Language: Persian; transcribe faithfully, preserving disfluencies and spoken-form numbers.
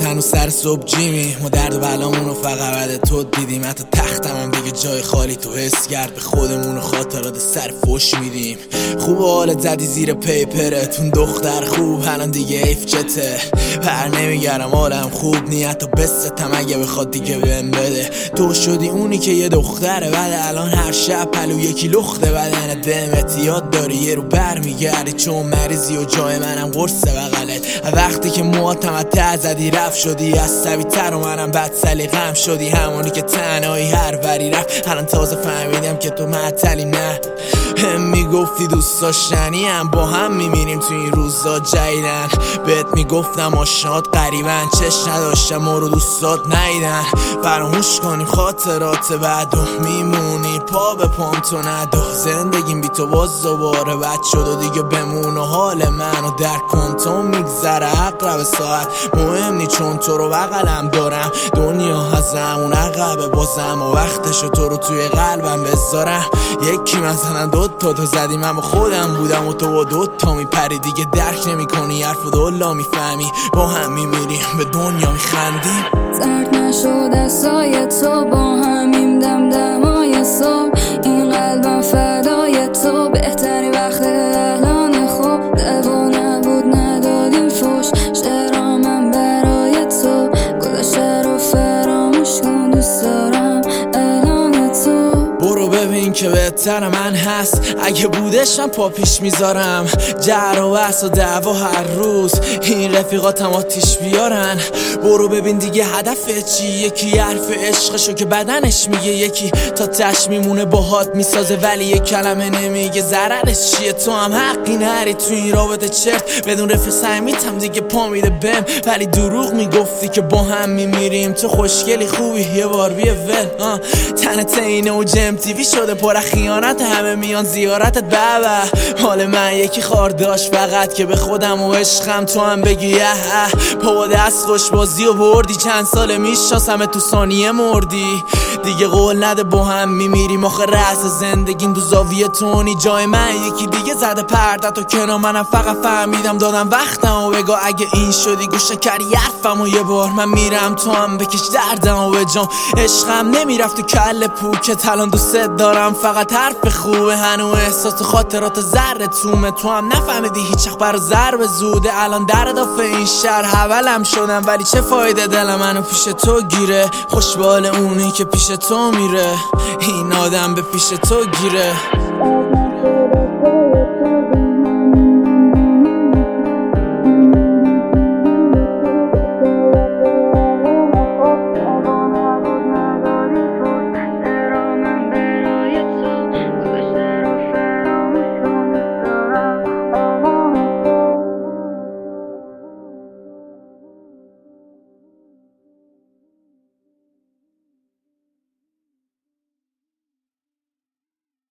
هنوز سر صبح جیمی، ما درد و بلامونو فقط بعد تو دیدیم. حتی تختم هم دیگه جای خالی تو حس کرد، به خودمون و خاطرات سر فوش میدیم. خوب حالت زدی زیر پیپرتون دختر خوب، الان دیگه ایف چته پر نمیگرم حالم خوب نیت تا بستم اگه بخواد دیگه بهم بده. تو شدی اونی که یه دختره بعد الان هر شب پلو یکی لخته بدن دمت. یاد داری یه رو بر میگردی چون مریضی و جای منم قرص بغلت. وقتی که مواتم از ته زدی رفت شدی عصبی تر و منم بد سلیقه‌ام شدی، همونی که تنهایی هر وری رفت. الان تازه فهمیدم که تو معطلی نه، هم میگفتی دوست داشتنی هم با هم میمیریم تو این روزا جدیدن. بهت میگفتم آشنات قریبن چش نداشتم و رو دوستات نیدن. فراموش کنیم خاطرات بعد و میمونی پا به پام تو ندو. زندگیم بی تو باز دوباره بد شد و دیگه بمون و حال منو درک کن. تو میگذره اقرب ساعت مهم نی چون تو رو بغلم دارم. دنیا ازمون عقبه بازم و وقتشو تو رو توی قلبم بذارم. یکی مثلا دوتا تو زدی من با خودم بودم و تو با دوتا میپری. دیگه درک نمی کنی حرف و دولا میفهمی با هم میمیریم به دنیا میخندیم. زرد نشد دستای تو با همیم دم دمای صبح. این قلبم فدای تو بهتری وقت الان خوب. دوا نبود ندادیم فوش چرا من برای تو گذشته رو فراموش کن. دوست دارم الان تو برو ببین که بهتر من هست اگه بودشم پا پیش میذارم. جر و بحث و دعوا هر روز این رفیقاتم آتیش بیارن. برو ببین دیگه هدف چی، یکی حرف عشقشو که بدنش میگه، یکی تا تش میمونه باهات میسازه ولی یک کلمه نمیگه ضررش چیه. تو هم حقی نری تو این رابطه چرت بدون رفیق سمیتم دیگه پا میده بهم. ولی دروغ میگفتی که با هم میمیریم. تو خوشگلی خوبی یه بار بیه ول تنت اینه و جم تیوی شده پر خیانت همه میان زیارتت بابا. حال من یکی خار داشت فقط که به خودم و عشقم تو هم بگی اه پا دست خوش بازی و بردی. چند سال میشناسم تو ثانیه مردی. دیگه قول نده با هم میمیریم آخه رأس زندگیم تو زاویه تونی. جای من یکی دیگه زده پردت و کنار منم فقط فهمیدم دادم وقتم و بگو اگه این شدی گوشه کردی حرفم و یه بار من میرم تو هم بکش دردم و به جام. عشقم نمیرفت تو کل پوکت الان دوست دارم فقط حرف خوبه. هنو احساس و خاطرات ذره تومه. تو هم نفهمیدی هیچ وقت برا ضرب زوده. الان در اضافه این شهر حولم شدم ولی چه فایده دل منو پیش تو گیره. خوشبال اونی که پیش تو میره این آدم به پیش تو گیره.